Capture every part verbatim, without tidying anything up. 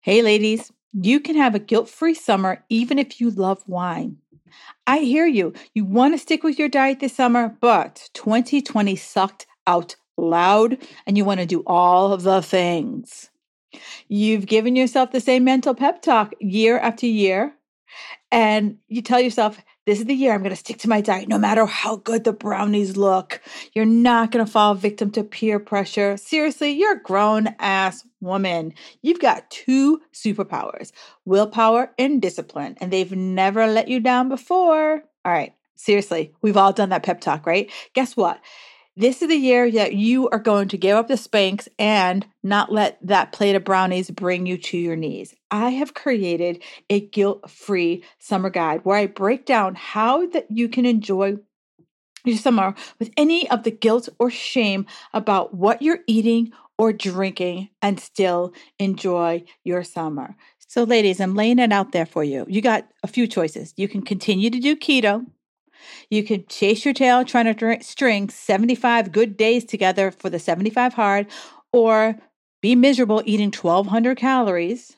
Hey, ladies, you can have a guilt-free summer even if you love wine. I hear you. You want to stick with your diet this summer, but twenty twenty sucked out loud and you want to do all of the things. You've given yourself the same mental pep talk year after year, and you tell yourself, this is the year I'm going to stick to my diet no matter how good the brownies look. You're not going to fall victim to peer pressure. Seriously, you're a grown ass woman. You've got two superpowers, willpower and discipline, and they've never let you down before. All right, seriously, we've all done that pep talk, right? Guess what? This is the year that you are going to give up the Spanx and not let that plate of brownies bring you to your knees. I have created a guilt-free summer guide where I break down how that you can enjoy your summer with any of the guilt or shame about what you're eating or drinking and still enjoy your summer. So ladies, I'm laying it out there for you. You got a few choices. You can continue to do keto. You can chase your tail trying to drink, string seventy-five good days together for the seventy-five hard, or be miserable eating twelve hundred calories.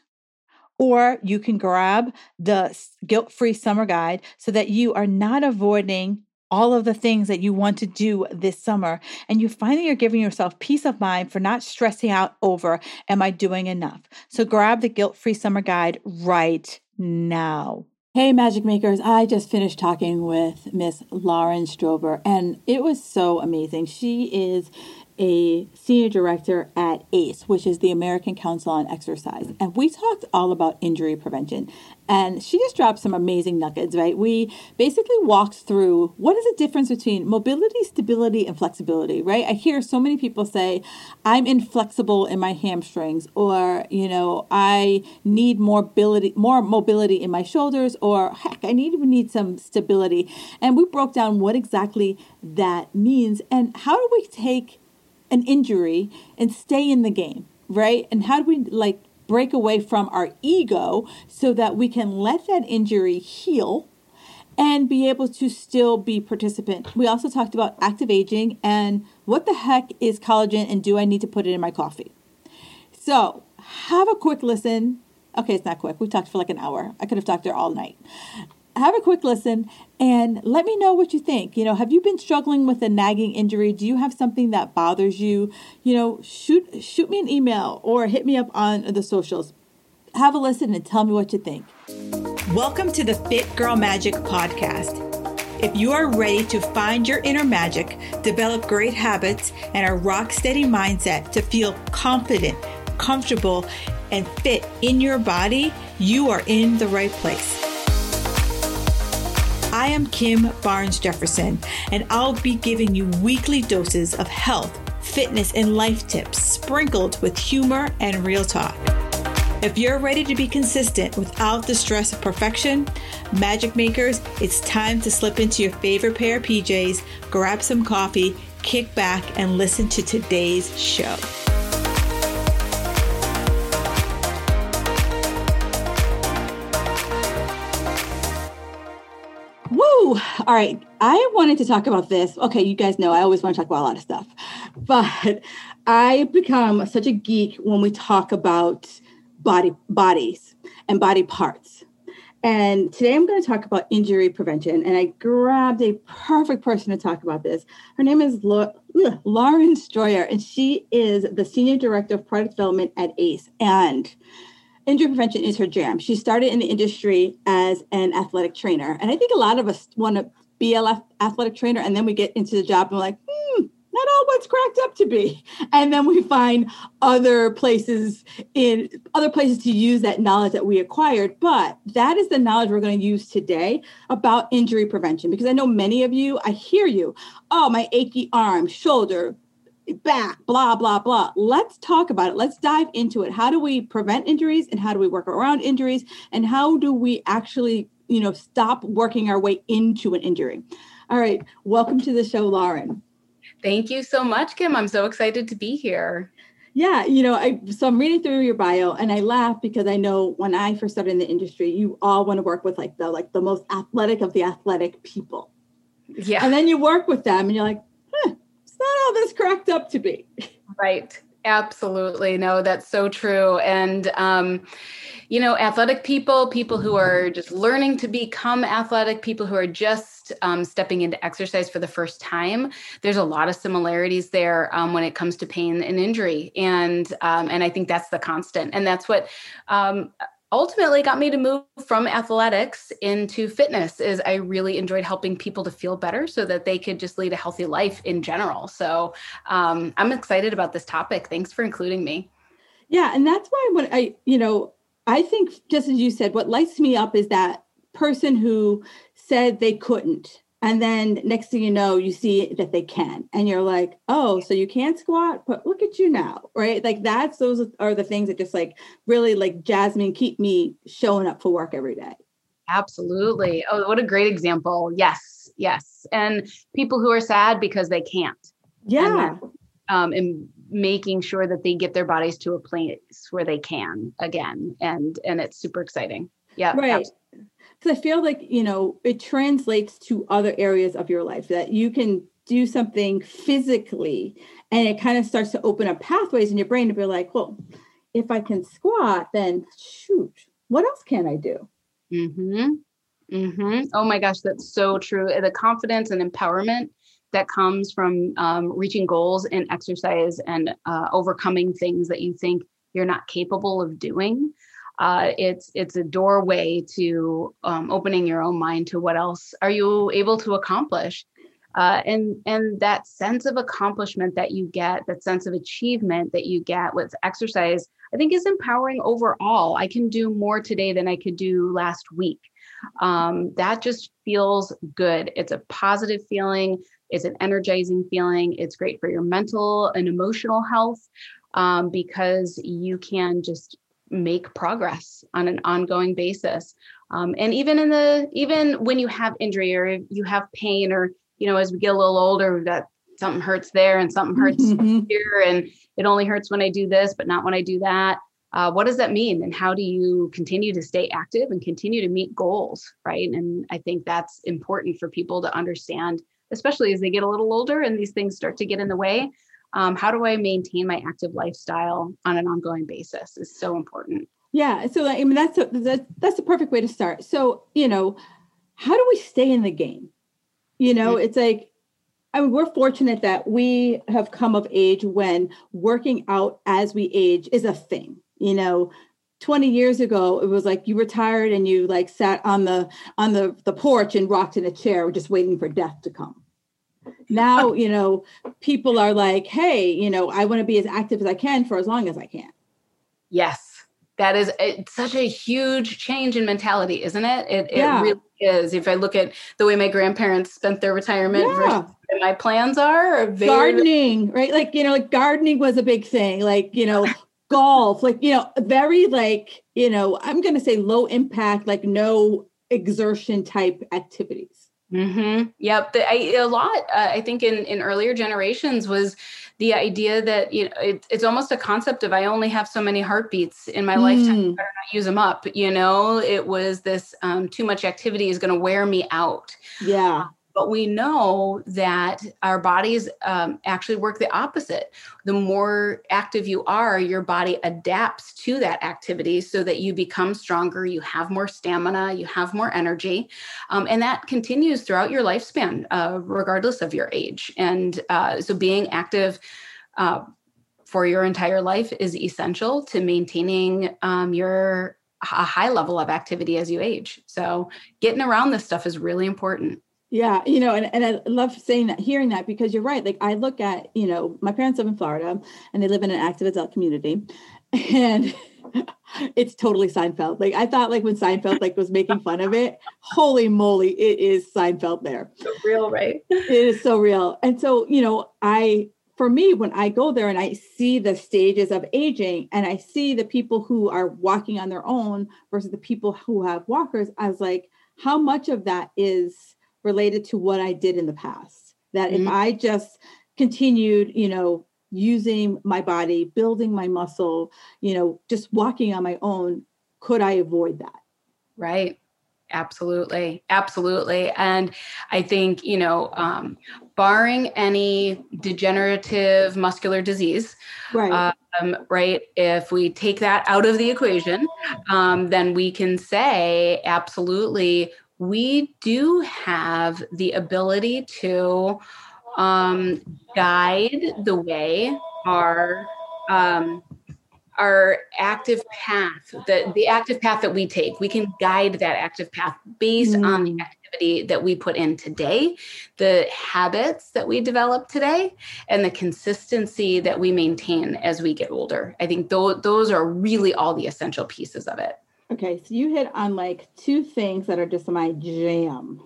Or you can grab the guilt-free summer guide so that you are not avoiding all of the things that you want to do this summer. And you finally are giving yourself peace of mind for not stressing out over, am I doing enough? So grab the guilt-free summer guide right now. Hey, Magic Makers. I just finished talking with Miss Lauren Strober, and it was so amazing. She is a senior director at A C E, which is the American Council on Exercise. And we talked all about injury prevention. And she just dropped some amazing nuggets, right? We basically walked through what is the difference between mobility, stability, and flexibility, right? I hear so many people say, I'm inflexible in my hamstrings, or, you know, I need more mobility, more mobility in my shoulders, or heck, I need even need some stability. And we broke down what exactly that means and how do we take an injury and stay in the game, right? And how do we like break away from our ego so that we can let that injury heal and be able to still be participant. We also talked about active aging and what the heck is collagen and do I need to put it in my coffee? So have a quick listen. Okay, it's not quick. We talked for like an hour. I could have talked there all night. Have a quick listen and let me know what you think. You know, have you been struggling with a nagging injury? Do you have something that bothers you? You know, shoot shoot me an email or hit me up on the socials. Have a listen and tell me what you think. Welcome to the Fit Girl Magic podcast. If you are ready to find your inner magic, develop great habits, and a rock steady mindset to feel confident, comfortable, and fit in your body, you are in the right place. I am Kim Barnes Jefferson, and I'll be giving you weekly doses of health, fitness, and life tips sprinkled with humor and real talk. If you're ready to be consistent without the stress of perfection, Magic Makers, it's time to slip into your favorite pair of P Js, grab some coffee, kick back, and listen to today's show. Woo! All right. I wanted to talk about this. Okay, you guys know I always want to talk about a lot of stuff, but I become such a geek when we talk about body bodies and body parts. And today I'm going to talk about injury prevention. And I grabbed a perfect person to talk about this. Her name is La- Lauren Stroyer, and she is the Senior Director of Product Development at A C E. And injury prevention is her jam. She started in the industry as an athletic trainer. And I think a lot of us want to be an athletic trainer, and then we get into the job and we're like, hmm, not all what's cracked up to be. And then we find other places in other places to use that knowledge that we acquired. But that is the knowledge we're going to use today about injury prevention, because I know many of you, I hear you, oh, my achy arm, shoulder, back, blah, blah, blah. Let's talk about it. Let's dive into it. How do we prevent injuries and how do we work around injuries? And how do we actually, you know, stop working our way into an injury? All right. Welcome to the show, Lauren. Thank you so much, Kim. I'm so excited to be here. Yeah. You know, I, so I'm reading through your bio and I laugh because I know when I first started in the industry, you all want to work with like the, like the most athletic of the athletic people. Yeah. And then you work with them and you're like, huh, it's not all this cracked up to be. Right. Absolutely. No, that's so true. And, um, you know, athletic people, people who are just learning to become athletic, people who are just um, stepping into exercise for the first time, there's a lot of similarities there um, when it comes to pain and injury. And, um, and I think that's the constant. And that's what um, ultimately got me to move from athletics into fitness is I really enjoyed helping people to feel better so that they could just lead a healthy life in general. So um, I'm excited about this topic. Thanks for including me. Yeah. And that's why when I, you know, I think just as you said, what lights me up is that person who said they couldn't. And then next thing you know, you see that they can. And you're like, oh, so you can't squat, but look at you now, right? Like that's, those are the things that just like really like Jasmine, keep me showing up for work every day. Absolutely. Oh, what a great example. Yes. Yes. And people who are sad because they can't. Yeah. And, then, um, and making sure that they get their bodies to a place where they can again. And, and it's super exciting. Yeah. Right. Absolutely. Because I feel like, you know, it translates to other areas of your life that you can do something physically and it kind of starts to open up pathways in your brain to be like, well, if I can squat, then shoot, what else can I do? Mm-hmm. Mm-hmm. Oh my gosh, that's so true. The confidence and empowerment that comes from um, reaching goals in exercise and uh, overcoming things that you think you're not capable of doing. Uh, it's it's a doorway to um, opening your own mind to what else are you able to accomplish, uh, and and that sense of accomplishment that you get, that sense of achievement that you get with exercise, I think is empowering overall. I can do more today than I could do last week. Um, that just feels good. It's a positive feeling. It's an energizing feeling. It's great for your mental and emotional health um, because you can just make progress on an ongoing basis. Um, and even in the, even when you have injury or you have pain or, you know, as we get a little older, we've got something hurts there and something hurts mm-hmm. here. And it only hurts when I do this, but not when I do that. Uh, what does that mean? And how do you continue to stay active and continue to meet goals? Right. And I think that's important for people to understand, especially as they get a little older and these things start to get in the way. Um, how do I maintain my active lifestyle on an ongoing basis is so important. Yeah. So, I mean, that's, a, that, that's the perfect way to start. So, you know, how do we stay in the game? You know, mm-hmm. It's like, I mean, we're fortunate that we have come of age when working out as we age is a thing. You know, twenty years ago, it was like you retired and you like sat on the, on the, the porch and rocked in a chair, just waiting for death to come. Now, you know, people are like, hey, you know, I want to be as active as I can for as long as I can. Yes, that is it's such a huge change in mentality, isn't it? It, yeah. it really is. If I look at the way my grandparents spent their retirement yeah. versus what my plans are. Very, gardening, right? Like, you know, like gardening was a big thing, like, you know, golf, like, you know, very like, you know, I'm going to say low impact, like no exertion type activities. Mm-hmm. Yep. The, I, a lot, uh, I think in, in earlier generations was the idea that, you know, it, it's almost a concept of I only have so many heartbeats in my mm. lifetime. I better not use them up. You know, it was this um, too much activity is going to wear me out. Yeah. But we know that our bodies um, actually work the opposite. The more active you are, your body adapts to that activity so that you become stronger, you have more stamina, you have more energy. Um, and that continues throughout your lifespan, uh, regardless of your age. And uh, so being active uh, for your entire life is essential to maintaining um, your a high level of activity as you age. So getting around this stuff is really important. Yeah, you know, and, and I love saying that, hearing that, because you're right. Like I look at, you know, my parents live in Florida and they live in an active adult community, and it's totally Seinfeld. Like I thought, like when Seinfeld like was making fun of it, holy moly, it is Seinfeld there. So real, right? It is so real. And so, you know, I, for me, when I go there and I see the stages of aging and I see the people who are walking on their own versus the people who have walkers, I was like, how much of that is related to what I did in the past? That mm-hmm. if I just continued, you know, using my body, building my muscle, you know, just walking on my own, could I avoid that? Right. Absolutely. Absolutely. And I think, you know, um, barring any degenerative muscular disease, Right. um, right, if we take that out of the equation, um, then we can say absolutely, we do have the ability to um, guide the way our um, our active path, the, the active path that we take. We can guide that active path based on the Mm. activity that we put in today, the habits that we develop today, and the consistency that we maintain as we get older. I think th- those are really all the essential pieces of it. Okay, so you hit on like two things that are just my jam: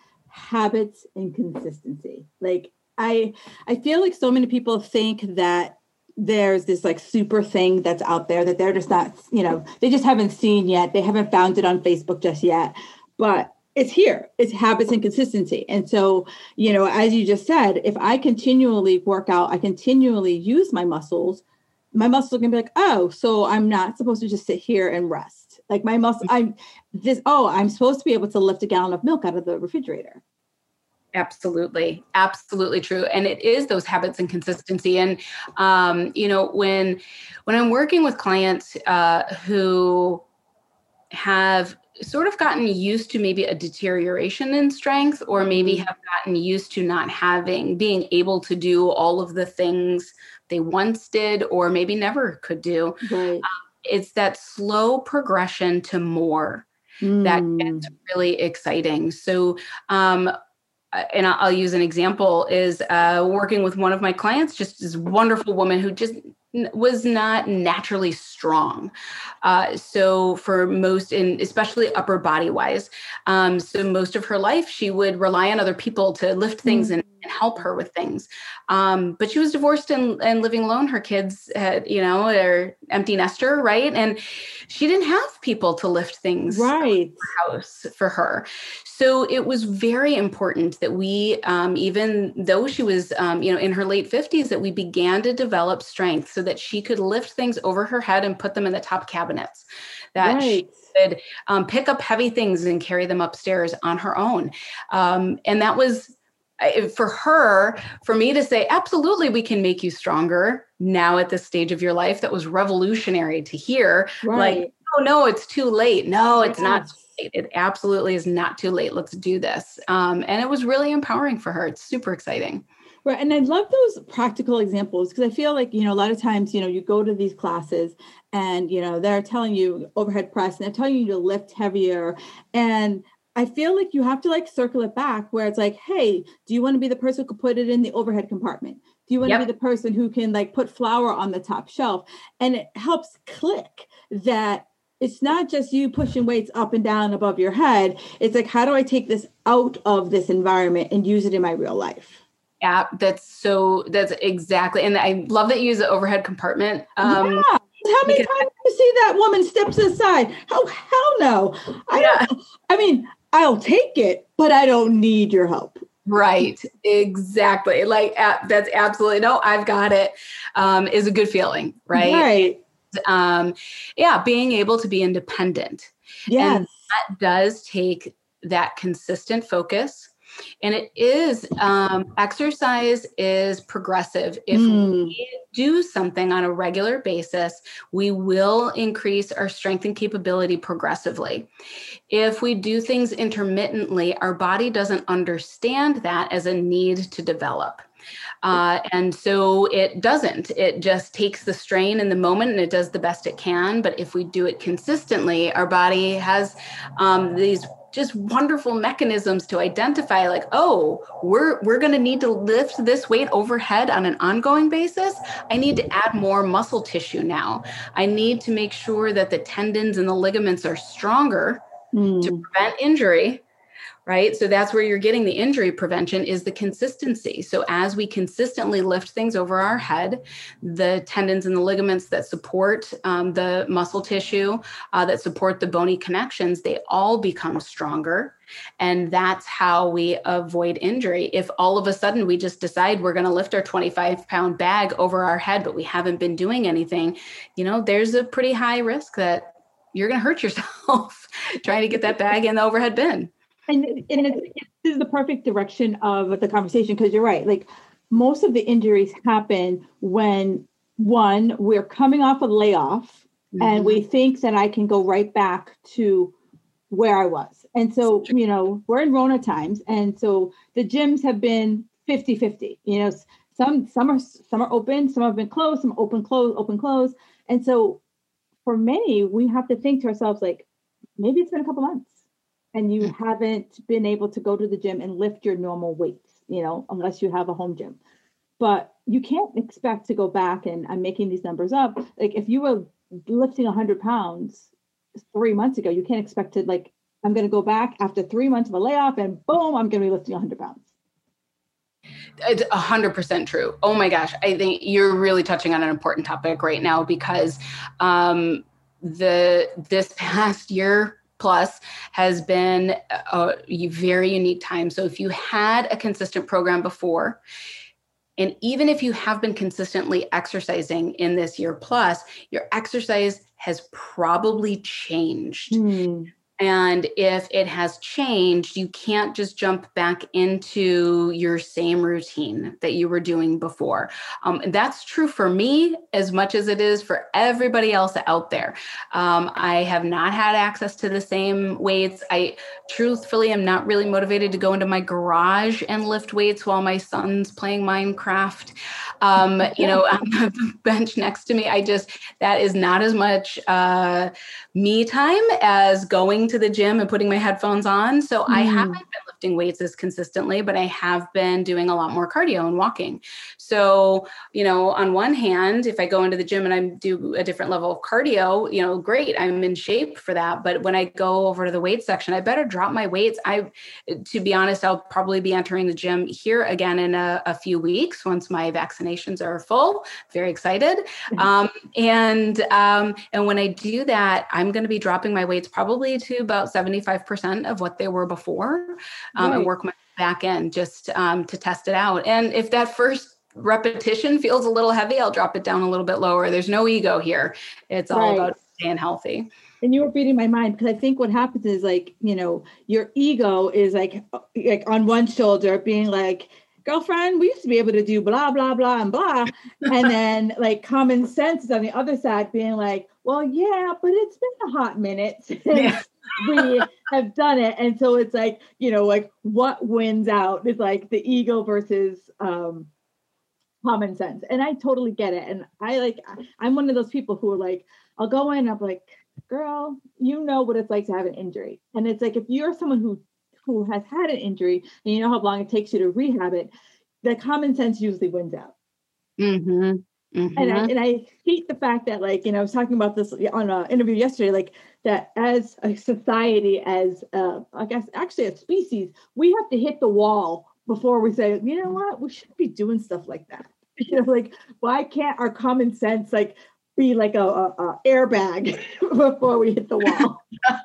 habits and consistency. Like I I feel like so many people think that there's this like super thing that's out there that they're just not, you know, they just haven't seen yet. They haven't found it on Facebook just yet. But it's here. It's habits and consistency. And so, you know, as you just said, if I continually work out, I continually use my muscles, my muscles are gonna be like, oh, so I'm not supposed to just sit here and rest. Like my muscle, I'm this, oh, I'm supposed to be able to lift a gallon of milk out of the refrigerator. Absolutely. Absolutely true. And it is those habits and consistency. And, um, you know, when, when I'm working with clients uh, who have sort of gotten used to maybe a deterioration in strength, or maybe have gotten used to not having, being able to do all of the things they once did, or maybe never could do. Right. Um, it's that slow progression to more that Mm. gets really exciting. So, um, and I'll use an example, is uh, working with one of my clients, just this wonderful woman who just was not naturally strong. Uh, so for most, in especially upper body wise, um, so most of her life, she would rely on other people to lift things and, and help her with things. Um, but she was divorced and, and living alone. Her kids had, you know, are empty nester, right? And she didn't have people to lift things right. house for her. So it was very important that we, um, even though she was, um, you know, in her late fifties, that we began to develop strength so that she could lift things over her head and put them in the top cabinets, that right. she could um, pick up heavy things and carry them upstairs on her own. Um, and that was, for her, for me to say, absolutely, we can make you stronger now at this stage of your life. That was revolutionary to hear. Right. Like, oh, no, it's too late. No, it's yes. not too late. It absolutely is not too late. Let's do this. Um, and it was really empowering for her. It's super exciting. Right. And I love those practical examples, because I feel like, you know, a lot of times, you know, you go to these classes and, you know, they're telling you overhead press and they're telling you to lift heavier. And I feel like you have to like circle it back where it's like, hey, do you want to be the person who could put it in the overhead compartment? Do you want yep. to be the person who can like put flour on the top shelf? And it helps click that it's not just you pushing weights up and down above your head. It's like, how do I take this out of this environment and use it in my real life? Yeah, that's so, that's exactly. And I love that you use the overhead compartment. Um, yeah. How many times do you see that woman steps aside? Oh, hell no. I yeah. don't, I mean, I'll take it, but I don't need your help. Right. Exactly. Like uh, that's absolutely, no, I've got it. Um, is a good feeling. Right. Right. Um, yeah. Being able to be independent. Yes. And that does take that consistent focus. And it is, um, exercise is progressive. If mm. we do something on a regular basis, we will increase our strength and capability progressively. If we do things intermittently, our body doesn't understand that as a need to develop. Uh, and so it doesn't. It just takes the strain in the moment and it does the best it can. But if we do it consistently, our body has um, these just wonderful mechanisms to identify like, oh, we're we're going to need to lift this weight overhead on an ongoing basis. I need to add more muscle tissue now. I need to make sure that the tendons and the ligaments are stronger mm. to prevent injury. Right. So that's where you're getting the injury prevention, is the consistency. So as we consistently lift things over our head, the tendons and the ligaments that support um, the muscle tissue, uh, that support the bony connections, they all become stronger. And that's how we avoid injury. If all of a sudden we just decide we're going to lift our twenty-five pound bag over our head, but we haven't been doing anything, you know, there's a pretty high risk that you're going to hurt yourself trying to get that bag in the overhead bin. And, and it's, this is the perfect direction of the conversation, because you're right. Like, most of the injuries happen when, one, we're coming off a layoff, mm-hmm. and we think that I can go right back to where I was. And so, you know, we're in Rona times. And so the gyms have been fifty-fifty, you know, some, some are, some are open, some have been closed, some open, close, open, close. And so for many, we have to think to ourselves, like, maybe it's been a couple months and you mm-hmm. haven't been able to go to the gym and lift your normal weights, you know, unless you have a home gym. But you can't expect to go back, and I'm making these numbers up. Like, if you were lifting one hundred pounds three months ago, you can't expect to, like, I'm going to go back after three months of a layoff and boom, I'm going to be lifting one hundred pounds. It's a hundred percent true. Oh my gosh. I think you're really touching on an important topic right now, because um, the, this past year plus has been a very unique time. So if you had a consistent program before, and even if you have been consistently exercising in this year plus, your exercise has probably changed. Mm. And if it has changed, you can't just jump back into your same routine that you were doing before. Um, and that's true for me as much as it is for everybody else out there. Um, I have not had access to the same weights. I truthfully am not really motivated to go into my garage and lift weights while my son's playing Minecraft. Um, you know, on the bench next to me, I just, that is not as much uh, me time as going to the gym and putting my headphones on. So mm. I haven't been lifting weights as consistently, but I have been doing a lot more cardio and walking. So, you know, on one hand, if I go into the gym and I do a different level of cardio, you know, great, I'm in shape for that. But when I go over to the weight section, I better drop my weights. I, to be honest, I'll probably be entering the gym here again in a, a few weeks once my vaccinations are full. Very excited. Um, and, um, and when I do that, I'm going to be dropping my weights probably to about seventy-five percent of what they were before, um, right. and work my back end just um, to test it out. And if that first repetition feels a little heavy, I'll drop it down a little bit lower. There's no ego here. It's all right. about staying healthy. And you were reading my mind, because I think what happens is, like, you know, your ego is like, like on one shoulder being like, girlfriend, we used to be able to do blah, blah, blah, and blah. And then like common sense is on the other side being like, well, yeah, but it's been a hot minute since yeah. we have done it. And so it's like, you know, like what wins out is like the ego versus um, common sense. And I totally get it. And I like, I'm one of those people who are like, I'll go in and I'm like, girl, you know what it's like to have an injury. And it's like, if you're someone who who has had an injury and you know how long it takes you to rehab it, the common sense usually wins out. Mm-hmm. Mm-hmm. And, I, and I hate the fact that, like, you know, I was talking about this on an interview yesterday, like that as a society, as uh, I guess actually a species, we have to hit the wall before we say, you know what, we shouldn't be doing stuff like that. You know, like, why can't our common sense like be like a, a, a airbag before we hit the wall?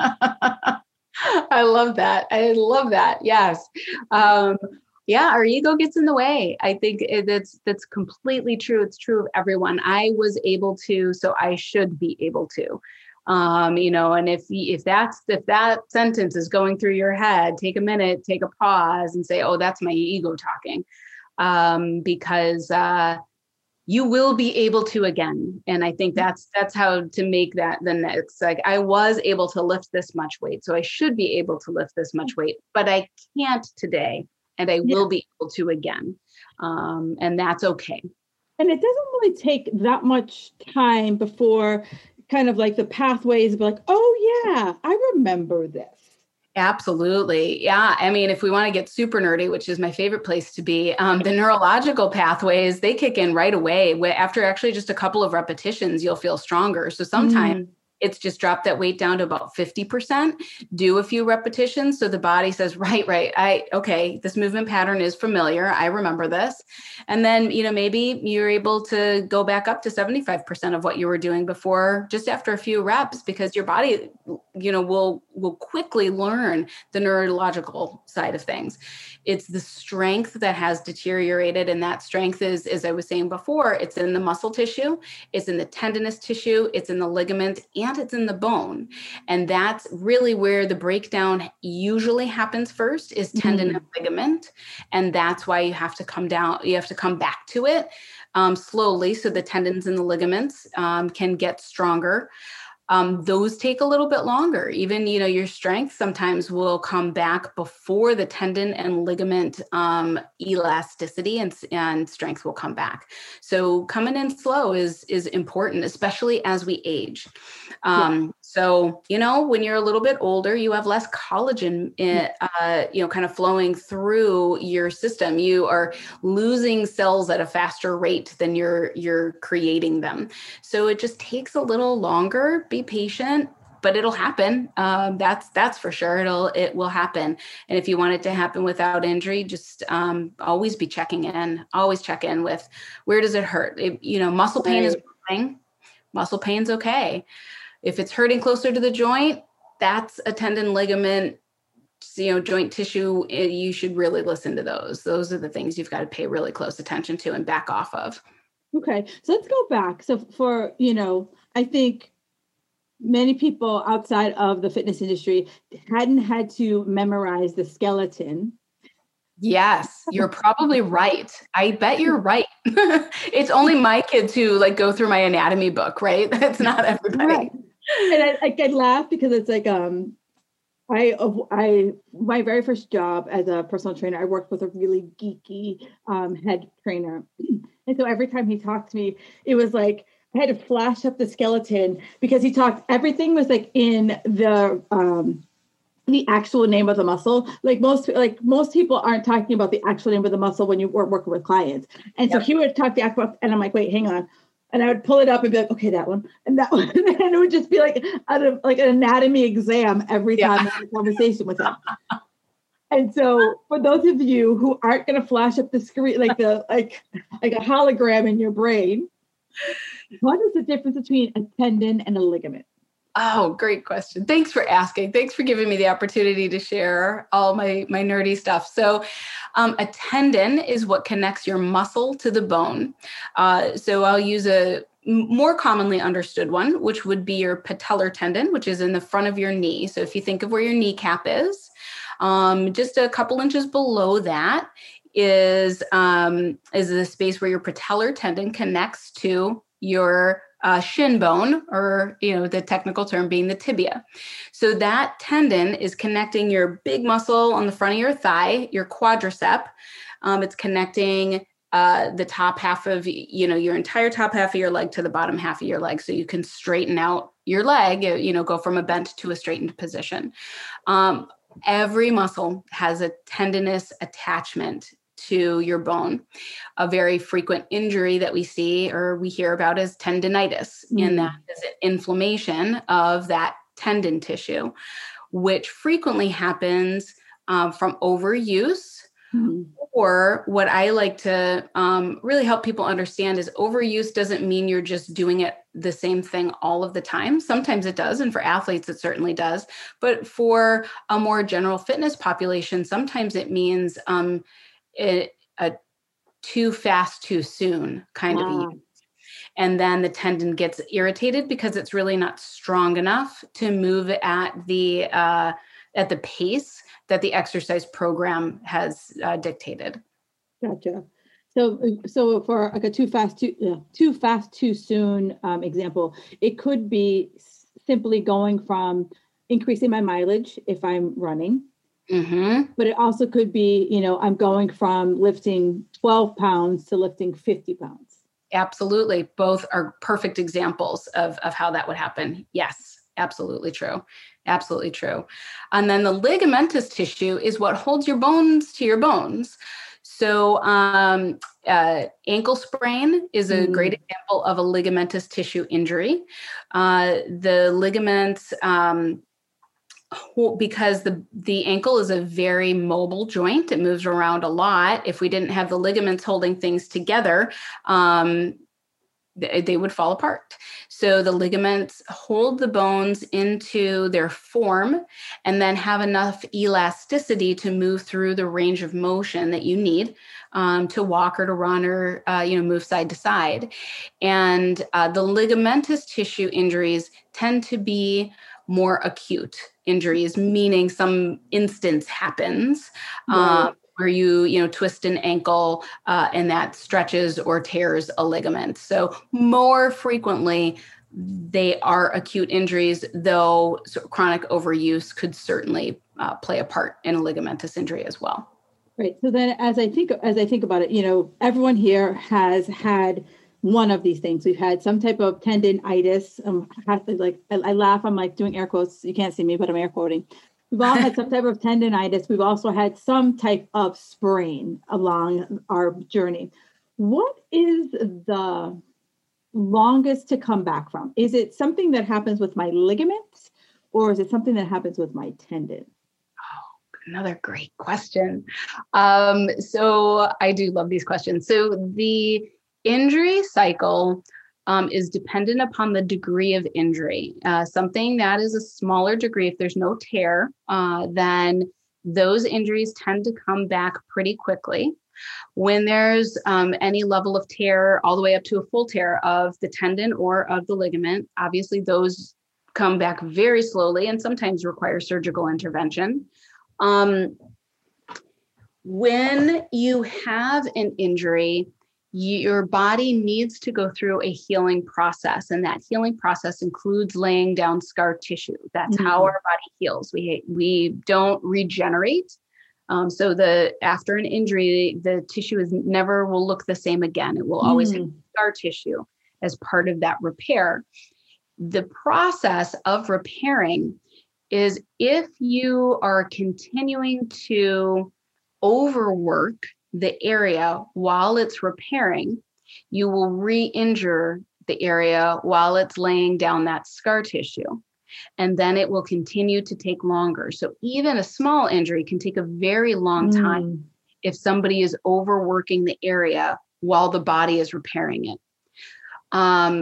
I love that. I love that. Yes. Um, yeah, our ego gets in the way. I think it, that's, that's completely true. It's true of everyone. I was able to, so I should be able to, um, you know, and if, if that's, if that sentence is going through your head, take a minute, take a pause and say, oh, that's my ego talking. Um, because, uh, you will be able to again. And I think that's, that's how to make that the next, like, I was able to lift this much weight, so I should be able to lift this much weight, but I can't today. And I yeah. will be able to again. Um, and that's okay. And it doesn't really take that much time before kind of like the pathways be like, oh yeah, I remember this. Absolutely. Yeah. I mean, if we want to get super nerdy, which is my favorite place to be, um, the neurological pathways, they kick in right away. After actually just a couple of repetitions, you'll feel stronger. So sometimes mm. it's just drop that weight down to about fifty percent, do a few repetitions. So the body says, right, right. I, okay, this movement pattern is familiar. I remember this. And then, you know, maybe you're able to go back up to seventy-five percent of what you were doing before, just after a few reps, because your body, you know, will, will quickly learn the neurological side of things. It's the strength that has deteriorated. And that strength is, as I was saying before, it's in the muscle tissue, it's in the tendinous tissue, it's in the ligament, and it's in the bone. And that's really where the breakdown usually happens first, is tendon mm. and ligament. And that's why you have to come down, you have to come back to it um, slowly, so the tendons and the ligaments um, can get stronger. Um, those take a little bit longer. Even, you know, your strength sometimes will come back before the tendon and ligament um, elasticity and, and strength will come back. So coming in slow is, is important, especially as we age. Um, yeah. So, you know, when you're a little bit older, you have less collagen, in, uh, you know, kind of flowing through your system. You are losing cells at a faster rate than you're, you're creating them. So it just takes a little longer. Be patient, but it'll happen. Um, that's, that's for sure. It'll, it will happen. And if you want it to happen without injury, just um, always be checking in, always check in with, where does it hurt? It, you know, muscle pain right. is one thing. Muscle pain's okay. If it's hurting closer to the joint, that's a tendon, ligament, you know, joint tissue. You should really listen to those. Those are the things you've got to pay really close attention to and back off of. Okay. So let's go back. So for, you know, I think many people outside of the fitness industry hadn't had to memorize the skeleton. Yes, you're probably right. I bet you're right. It's only my kids who like go through my anatomy book, right? That's not everybody. Right. And I, I, I laugh because it's like, um, I, I, my very first job as a personal trainer, I worked with a really geeky um, head trainer. And so every time he talked to me, it was like, I had to flash up the skeleton because he talked, everything was like in the, um, the actual name of the muscle. Like most, like most people aren't talking about the actual name of the muscle when you were working with clients. And yep. so he would talk the actual, and I'm like, wait, hang on. And I would pull it up and be like, okay, that one and that one. And it would just be like, out of like an anatomy exam every time yeah. I had a conversation with him. And so for those of you who aren't going to flash up the screen, like the, like, like a hologram in your brain, what is the difference between a tendon and a ligament? Oh, great question. Thanks for asking. Thanks for giving me the opportunity to share all my, my nerdy stuff. So um, a tendon is what connects your muscle to the bone. Uh, so I'll use a more commonly understood one, which would be your patellar tendon, which is in the front of your knee. So if you think of where your kneecap is, um, just a couple inches below that is, um, is the space where your patellar tendon connects to your uh, shin bone, or, you know, the technical term being the tibia. So that tendon is connecting your big muscle on the front of your thigh, your quadricep. Um, it's connecting uh, the top half of, you know, your entire top half of your leg to the bottom half of your leg. So you can straighten out your leg, you know, go from a bent to a straightened position. Um, every muscle has a tendinous attachment to your bone. A very frequent injury that we see or we hear about is tendinitis, mm. and that is an inflammation of that tendon tissue, which frequently happens um, from overuse. Mm. Or what I like to um, really help people understand is overuse doesn't mean you're just doing it the same thing all of the time. Sometimes it does. And for athletes, it certainly does. But for a more general fitness population, sometimes it means um, it, a too fast, too soon kind wow. of use. And then the tendon gets irritated because it's really not strong enough to move at the uh, at the pace that the exercise program has uh, dictated. Gotcha. So, so for like a too fast, too uh, too fast, too soon um, example, it could be simply going from increasing my mileage if I'm running. Mm-hmm. But it also could be, you know, I'm going from lifting twelve pounds to lifting fifty pounds. Absolutely. Both are perfect examples of, of how that would happen. Yes, absolutely true. Absolutely true. And then the ligamentous tissue is what holds your bones to your bones. So um, uh, ankle sprain is a mm. great example of a ligamentous tissue injury. Uh, the ligaments, um, because the, the ankle is a very mobile joint. It moves around a lot. If we didn't have the ligaments holding things together, um, they, they would fall apart. So the ligaments hold the bones into their form and then have enough elasticity to move through the range of motion that you need um, to walk or to run or, uh, you know, move side to side. And uh, the ligamentous tissue injuries tend to be more acute injuries, meaning some instance happens Right. um, where you, you know, twist an ankle uh, and that stretches or tears a ligament. So more frequently, they are acute injuries, though chronic overuse could certainly uh, play a part in a ligamentous injury as well. Right. So then as I think as I think about it, you know, everyone here has had one of these things. We've had some type of tendinitis. Um, like I, I laugh, I'm like doing air quotes. You can't see me, but I'm air quoting. We've all had some type of tendinitis. We've also had some type of sprain along our journey. What is the longest to come back from? Is it something that happens with my ligaments, or is it something that happens with my tendon? Another great question. Um, so I do love these questions. So the injury cycle um, is dependent upon the degree of injury. Uh, something that is a smaller degree, if there's no tear, uh, then those injuries tend to come back pretty quickly. When there's um, any level of tear, all the way up to a full tear of the tendon or of the ligament, obviously those come back very slowly and sometimes require surgical intervention. Um, when you have an injury, your body needs to go through a healing process, and that healing process includes laying down scar tissue. That's mm-hmm. how our body heals. We we don't regenerate. Um, so the after an injury, the tissue is never will look the same again. It will always mm. have scar tissue as part of that repair. The process of repairing is if you are continuing to overwork the area while it's repairing, you will re-injure the area while it's laying down that scar tissue. And then it will continue to take longer. So even a small injury can take a very long time mm. if somebody is overworking the area while the body is repairing it. Um,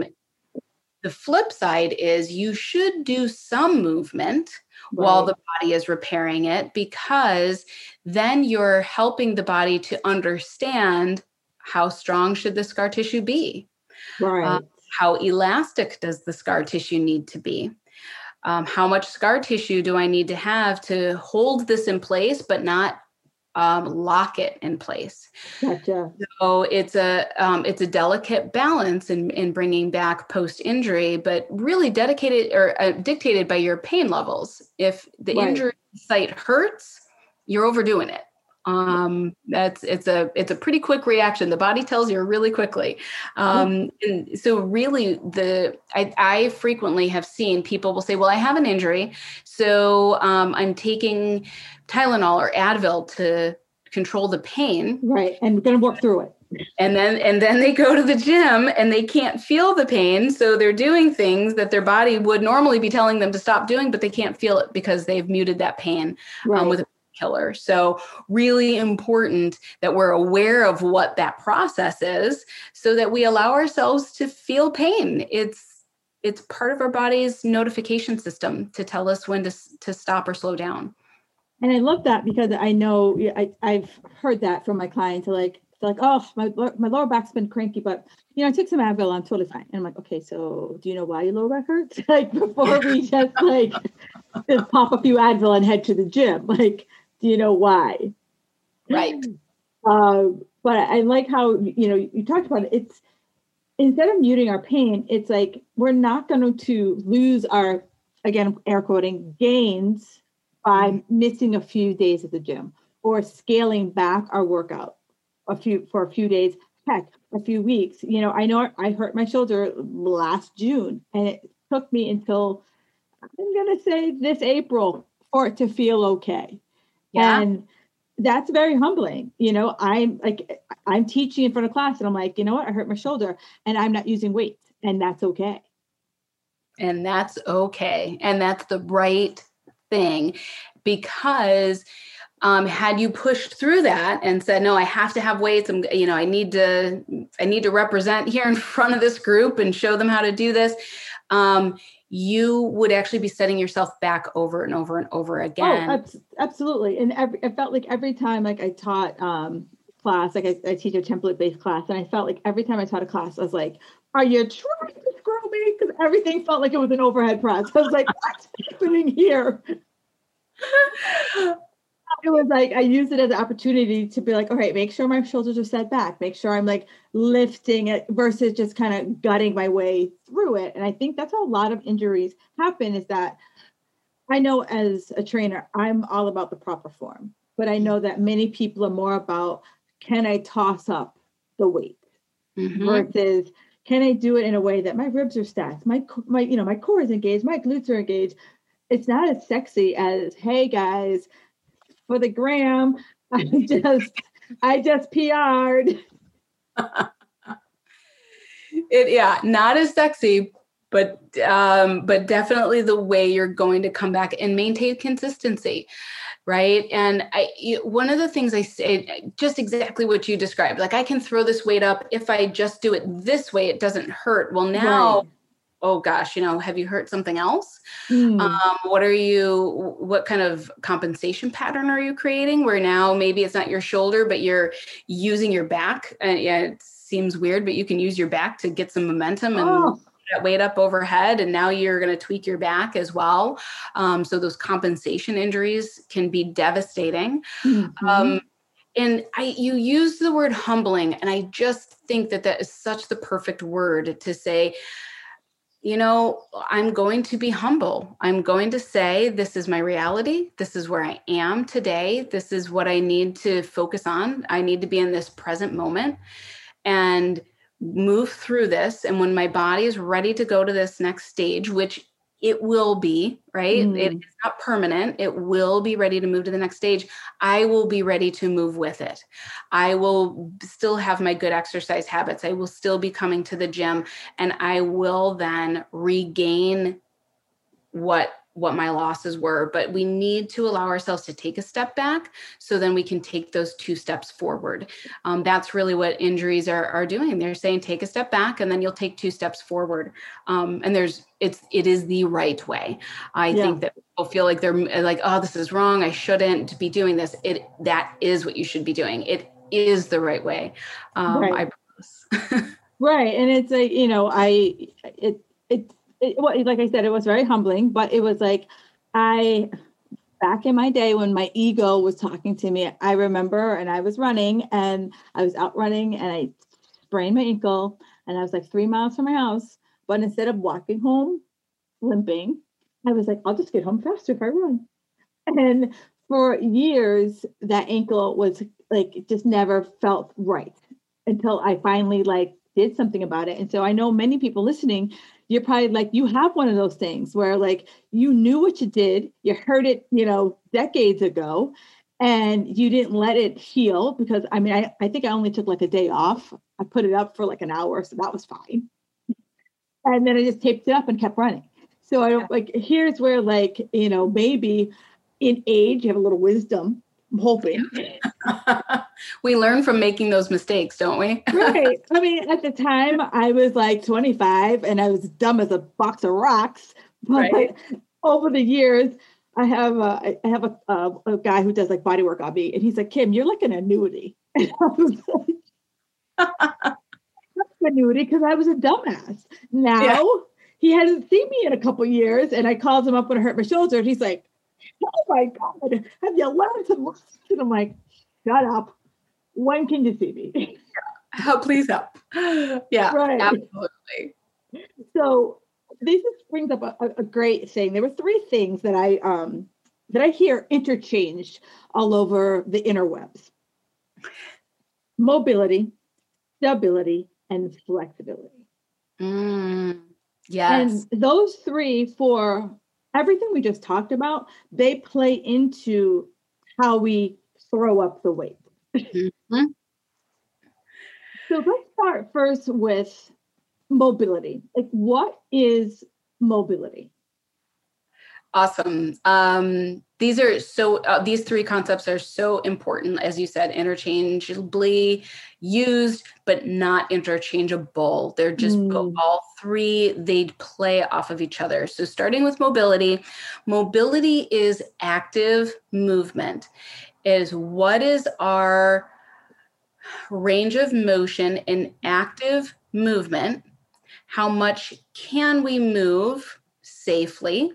the flip side is you should do some movement right. while the body is repairing it, because then you're helping the body to understand how strong should the scar tissue be? Right. Uh, how elastic does the scar tissue need to be? Um, how much scar tissue do I need to have to hold this in place, but not um, lock it in place? Gotcha. So it's a um, it's a delicate balance in, in bringing back post-injury, but really dedicated or uh, dictated by your pain levels. If the right. injury site hurts, you're overdoing it. Um, that's, it's a, it's a pretty quick reaction. The body tells you really quickly. Um, and so really the, I, I frequently have seen people will say, well, I have an injury, so, um, I'm taking Tylenol or Advil to control the pain. Right. And we're going to work through it. And then, and then they go to the gym and they can't feel the pain. So they're doing things that their body would normally be telling them to stop doing, but they can't feel it because they've muted that pain right. um, with a killer. So really important that we're aware of what that process is so that we allow ourselves to feel pain. It's, it's part of our body's notification system to tell us when to, to stop or slow down. And I love that because I know I, I've heard that from my clients. Like, they're like, oh, my my lower back's been cranky, but you know, I took some Advil, I'm totally fine. And I'm like, okay, so do you know why your lower back hurts? Like before we just like just pop a few Advil and head to the gym. Like, do you know why? Right. Uh, but I like how, you know, you talked about it. It's instead of muting our pain, it's like we're not going to lose our, again, air quoting, gains by mm-hmm. missing a few days at the gym or scaling back our workout a few for a few days, heck, a few weeks. You know, I know I hurt my shoulder last June, and it took me until I'm going to say this April for it to feel okay. Yeah. And that's very humbling. You know, I'm like, I'm teaching in front of class and I'm like, you know what? I hurt my shoulder and I'm not using weights, and that's okay. And that's okay. And that's the right thing, because Um, had you pushed through that and said, no, I have to have weights. I'm, you know, I need to, I need to represent here in front of this group and show them how to do this. Um, you would actually be setting yourself back over and over and over again. Oh, absolutely. And every, I felt like every time, like I taught um, class, like I, I teach a template-based class, and I felt like every time I taught a class, I was like, are you trying to screw me? Because everything felt like it was an overhead press. I was like, what's happening here? It was like, I used it as an opportunity to be like, all right, make sure my shoulders are set back, make sure I'm like lifting it versus just kind of gutting my way through it. And I think that's how a lot of injuries happen, is that I know as a trainer, I'm all about the proper form, but I know that many people are more about, can I toss up the weight mm-hmm. versus can I do it in a way that my ribs are stacked, my, my, you know, my core is engaged, my glutes are engaged. It's not as sexy as, hey guys, for the gram, I just, I just P R'd. It, yeah, not as sexy, but, um, but definitely the way you're going to come back and maintain consistency. Right. And I, one of the things I say, just exactly what you described, like I can throw this weight up. If I just do it this way, it doesn't hurt. Well, now, right. Oh gosh, you know, have you hurt something else? Mm. Um, what are you, what kind of compensation pattern are you creating where now maybe it's not your shoulder, but you're using your back? And yeah, it seems weird, but you can use your back to get some momentum and oh. that weight up overhead. And now you're going to tweak your back as well. Um, so those compensation injuries can be devastating. Mm-hmm. Um, And I, you use the word humbling, and I just think that that is such the perfect word to say, you know, I'm going to be humble. I'm going to say, this is my reality. This is where I am today. This is what I need to focus on. I need to be in this present moment and move through this. And when my body is ready to go to this next stage, which it will be, right? Mm. It is not permanent. It will be ready to move to the next stage. I will be ready to move with it. I will still have my good exercise habits. I will still be coming to the gym, and I will then regain what what my losses were. But we need to allow ourselves to take a step back so then we can take those two steps forward. Um, that's really what injuries are, are doing. They're saying, take a step back and then you'll take two steps forward. Um, and there's, it's, it is the right way. I yeah. think that people feel like they're like, oh, this is wrong. I shouldn't be doing this. It, that is what you should be doing. It is the right way. Um, right. I promise. Right. And it's like, you know, I, it, it, It, well, like I said, it was very humbling, but it was like, I, back in my day when my ego was talking to me, I remember, and I was running and I was out running and I sprained my ankle and I was like three miles from my house. But instead of walking home limping, I was like, I'll just get home faster if I run. And for years, that ankle was like, it just never felt right until I finally like did something about it. And so I know many people listening, you're probably like, you have one of those things where like, you knew what you did, you heard it, you know, decades ago, and you didn't let it heal because I mean, I, I think I only took like a day off. I put it up for like an hour. So that was fine. And then I just taped it up and kept running. So I don't like, here's where like, you know, maybe in age, you have a little wisdom. I'm hoping. We learn from making those mistakes, don't we? Right. I mean, at the time I was like twenty-five and I was dumb as a box of rocks. But right. over the years, I have a, I have a, a, a guy who does like body work on me. And he's like, Kim, you're like an annuity. And I was like, annuity because I was a dumbass. Now yeah. he hasn't seen me in a couple of years. And I called him up when I hurt my shoulder. And he's like, oh my God, have you learned some lessons? And I'm like, shut up. When can you see me? Oh, please help. Yeah, right. Absolutely. So this just brings up a, a great thing. There were three things that I um that I hear interchanged all over the interwebs: mobility, stability, and flexibility. Mm, yes. And those three, for everything we just talked about, they play into how we throw up the weight. Mm-hmm. So let's start first with mobility. Like, what is mobility? Awesome. Um, these are so, uh, these three concepts are so important, as you said, interchangeably used, but not interchangeable. They're just Mm. all three, they play off of each other. So starting with mobility, mobility is active movement. Is what is our range of motion in active movement? How much can we move safely?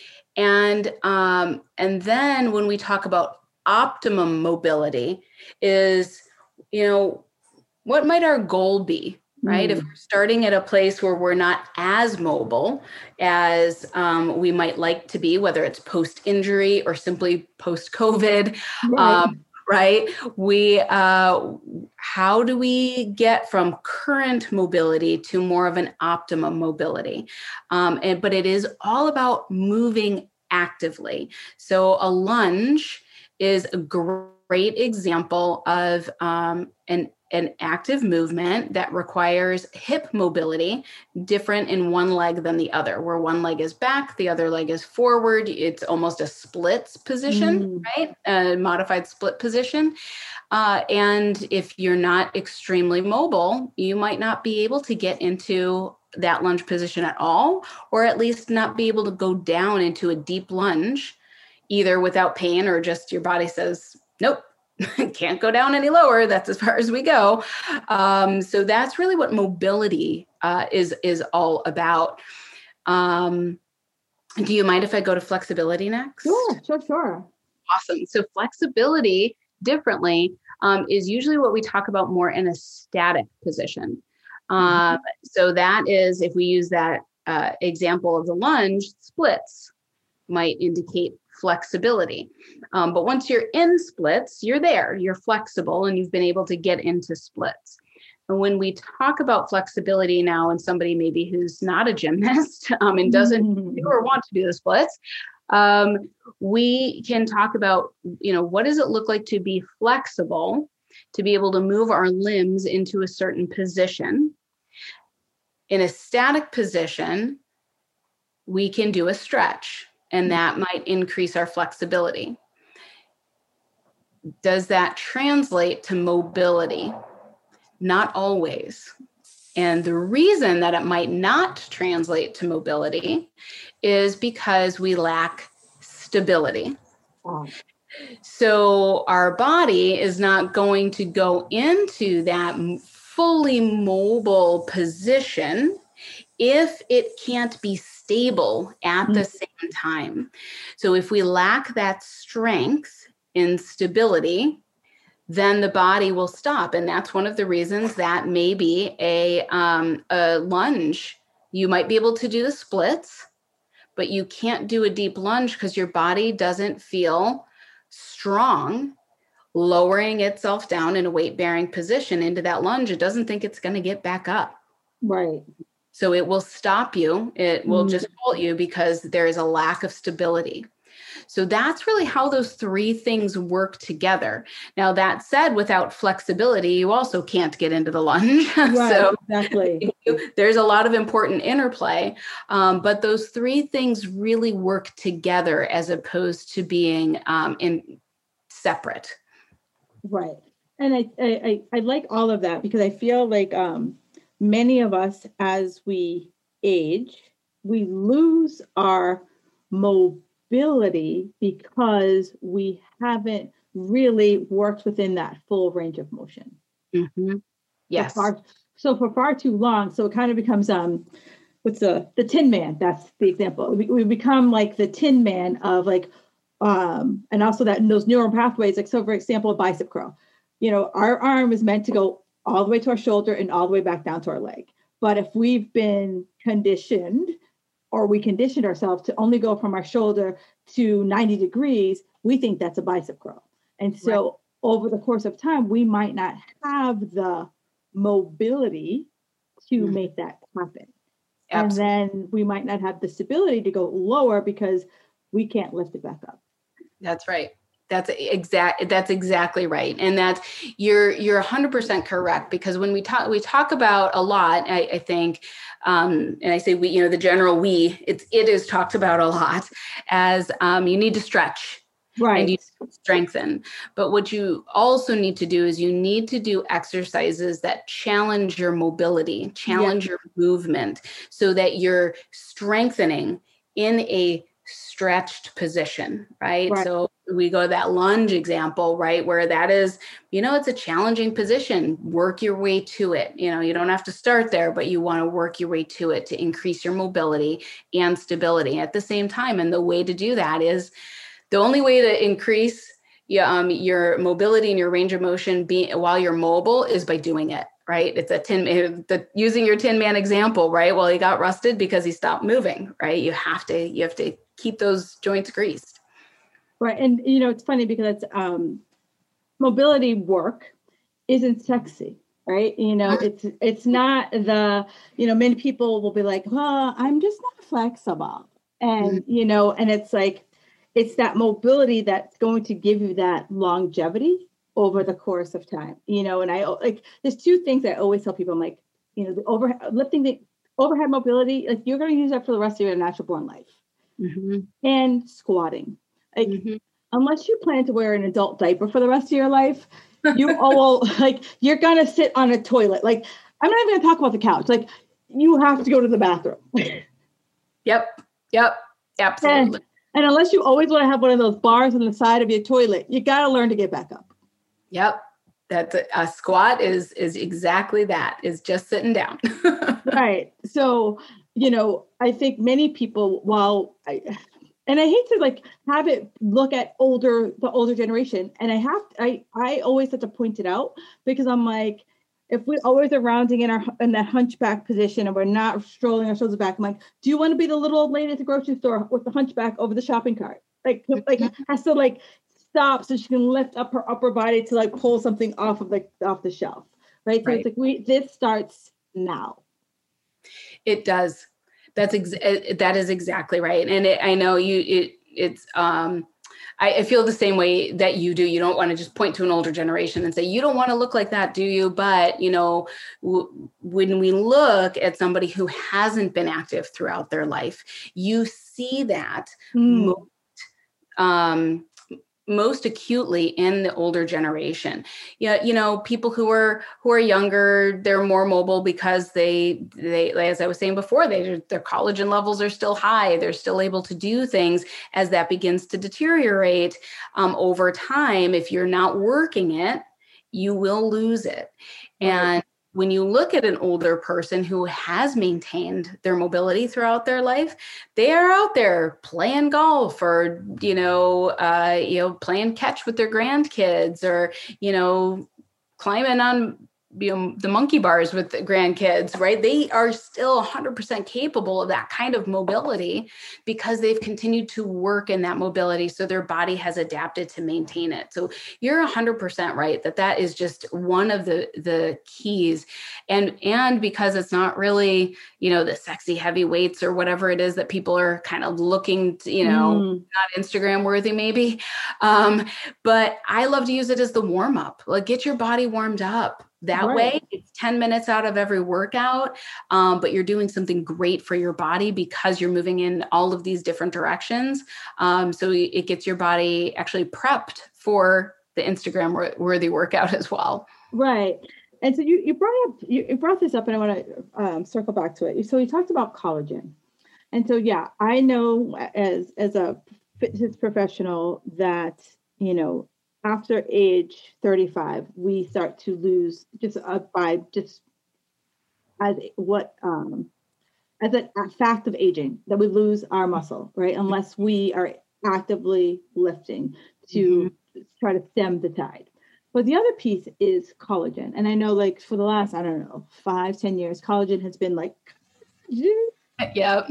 And um, and then when we talk about optimum mobility is, you know, what might our goal be, right? Mm. If we're starting at a place where we're not as mobile as um, we might like to be, whether it's post-injury or simply post-COVID, Right. um, right? We, uh, how do we get from current mobility to more of an optimum mobility? Um, and, but it is all about moving actively. So a lunge is a great example of um, an an active movement that requires hip mobility, different in one leg than the other, where one leg is back, the other leg is forward. It's almost a splits position, Mm. right? A modified split position. Uh, and if you're not extremely mobile, you might not be able to get into that lunge position at all, or at least not be able to go down into a deep lunge, either without pain or just your body says, nope, can't go down any lower. That's as far as we go. Um, so that's really what mobility uh, is, is all about. Um, do you mind if I go to flexibility next? Sure, sure, sure. Awesome. So flexibility differently um, is usually what we talk about more in a static position. Um, mm-hmm. So that is, if we use that uh, example of the lunge, splits might indicate flexibility. Um, but once you're in splits, you're there, you're flexible, and you've been able to get into splits. And when we talk about flexibility now, and somebody maybe who's not a gymnast um, and doesn't mm-hmm. do or want to do the splits, um, we can talk about, you know, what does it look like to be flexible, to be able to move our limbs into a certain position. In a static position, we can do a stretch, and that might increase our flexibility. Does that translate to mobility? Not always. And the reason that it might not translate to mobility is because we lack stability. Wow. So our body is not going to go into that fully mobile position if it can't be stable at mm-hmm. the same time. So if we lack that strength in stability, then the body will stop. And that's one of the reasons that maybe a, um, a lunge, you might be able to do the splits, but you can't do a deep lunge because your body doesn't feel strong lowering itself down in a weight-bearing position into that lunge. It doesn't think it's going to get back up. Right. So it will stop you. It will mm. just halt you because there is a lack of stability. So that's really how those three things work together. Now, that said, without flexibility, you also can't get into the lunge. Right, so exactly. You, there's a lot of important interplay, um, but those three things really work together as opposed to being um, in separate. Right. And I, I, I like all of that because I feel like um, many of us, as we age, we lose our mobility because we haven't really worked within that full range of motion. Mm-hmm. Yes. For far, so for far too long, so it kind of becomes um, what's the the Tin Man? That's the example. We, we become like the Tin Man of like, um, and also that in those neural pathways. Like so, for example, a bicep curl. You know, our arm is meant to go all the way to our shoulder and all the way back down to our leg. But if we've been conditioned, or we conditioned ourselves to only go from our shoulder to ninety degrees, we think that's a bicep curl. And so right. over the course of time, we might not have the mobility to mm. make that happen. Absolutely. And then we might not have the stability to go lower because we can't lift it back up. That's right. That's exact. That's exactly right, and that's you're you're one hundred percent correct. Because when we talk, we talk about a lot. I, I think, um, and I say we, you know, the general we. It's it is talked about a lot as um, you need to stretch, right, and you strengthen. But what you also need to do is you need to do exercises that challenge your mobility, challenge yeah. your movement, so that you're strengthening in a stretched position, right? right? So we go to that lunge example, right? Where that is, you know, it's a challenging position. Work your way to it. You know, you don't have to start there, but you want to work your way to it to increase your mobility and stability at the same time. And the way to do that is the only way to increase yeah, um, your mobility and your range of motion be, while you're mobile is by doing it. Right. It's a tin, the, using your tin man example, right? Well, he got rusted because he stopped moving, right? You have to, you have to keep those joints greased. Right. And, you know, it's funny because um, mobility work isn't sexy, right? You know, it's, it's not the, you know, many people will be like, well, I'm just not flexible. And, mm-hmm. you know, and it's like, it's that mobility that's going to give you that longevity over the course of time, you know, and I like, there's two things I always tell people. I'm like, you know, the over lifting the overhead mobility, like you're going to use that for the rest of your natural born life. Mm-hmm. And squatting, like, mm-hmm. unless you plan to wear an adult diaper for the rest of your life, you all like, you're going to sit on a toilet. Like, I'm not even going to talk about the couch. Like, you have to go to the bathroom. Yep. Yep. Absolutely. And, and unless you always want to have one of those bars on the side of your toilet, you got to learn to get back up. Yep. That's a, a squat is, is exactly that, is just sitting down. Right. So, you know, I think many people, while I, and I hate to like have it look at older, the older generation. And I have, I, I always have to point it out because I'm like, if we always are rounding in our, in that hunchback position and we're not strolling our shoulders back, I'm like, do you want to be the little old lady at the grocery store with the hunchback over the shopping cart? Like, like has to like, stop so she can lift up her upper body to like pull something off of the off the shelf, right? So right. It's like we this starts now. It does. That's ex- that is exactly right. And it, I know you. It it's. Um, I, I feel the same way that you do. You don't want to just point to an older generation and say you don't want to look like that, do you? But you know, w- when we look at somebody who hasn't been active throughout their life, you see that. Mm. Most, um, most acutely in the older generation. Yeah, you know, people who are who are younger, they're more mobile because they they as I was saying before, they their collagen levels are still high. They're still able to do things. As that begins to deteriorate um, over time, if you're not working it, you will lose it. Right. And when you look at an older person who has maintained their mobility throughout their life, they are out there playing golf or, you know, uh, you know, playing catch with their grandkids or, you know, climbing on, you know, the monkey bars with the grandkids, right? They are still one hundred percent capable of that kind of mobility because they've continued to work in that mobility. So their body has adapted to maintain it. So you're one hundred percent right that that is just one of the, the keys. And, and because it's not really, you know, the sexy heavy weights or whatever it is that people are kind of looking to, you know, mm. not Instagram worthy maybe. Um, but I love to use it as the warm up, like get your body warmed up. That right. way, it's ten minutes out of every workout, um, but you're doing something great for your body because you're moving in all of these different directions. Um, so it gets your body actually prepped for the Instagram worthy workout as well. Right. And so you, you brought up, you, you brought this up and I want to um, circle back to it. So you talked about collagen. And so, yeah, I know as, as a fitness professional that, you know, after age thirty-five, we start to lose just uh, by just as what um, as a, a fact of aging that we lose our muscle, right? Unless we are actively lifting to mm-hmm. try to stem the tide. But the other piece is collagen, and I know, like for the last I don't know five, ten years, collagen has been like, yeah.